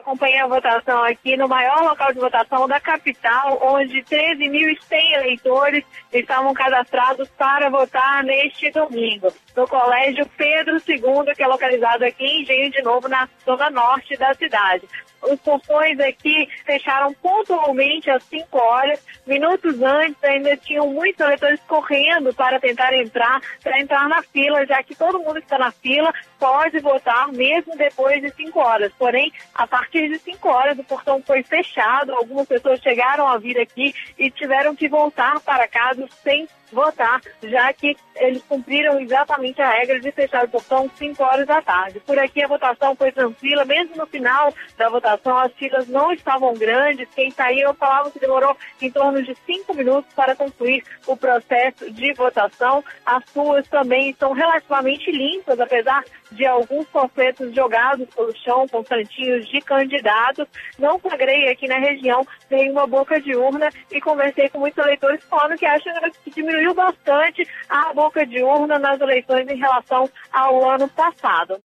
acompanhei a votação aqui no maior local de votação da capital, onde 13.100 eleitores estavam cadastrados para votar neste domingo, no Colégio Pedro II, que é localizado aqui em Engenho de Novo, na zona norte da cidade. Os portões aqui fecharam pontualmente às 5 horas. Minutos antes ainda tinham muitos eleitores correndo para tentar entrar na fila, já que todo mundo que está na fila pode votar mesmo depois de 5 horas. Porém, a partir de 5 horas o portão foi fechado, algumas pessoas chegaram a vir aqui e tiveram que voltar para casa sem votar, já que eles cumpriram exatamente a regra de fechar o portão 5 horas da tarde. Por aqui a votação foi tranquila, mesmo no final da votação as filas não estavam grandes, quem saiu falava que demorou em torno de 5 minutos para concluir o processo de votação. As ruas também estão relativamente limpas, apesar de alguns panfletos jogados pelo chão com cantinhos de candidatos. Não flagrei aqui na região nenhuma boca de urna e conversei com muitos eleitores falando que acham que diminuiu bastante a boca de urna nas eleições em relação ao ano passado.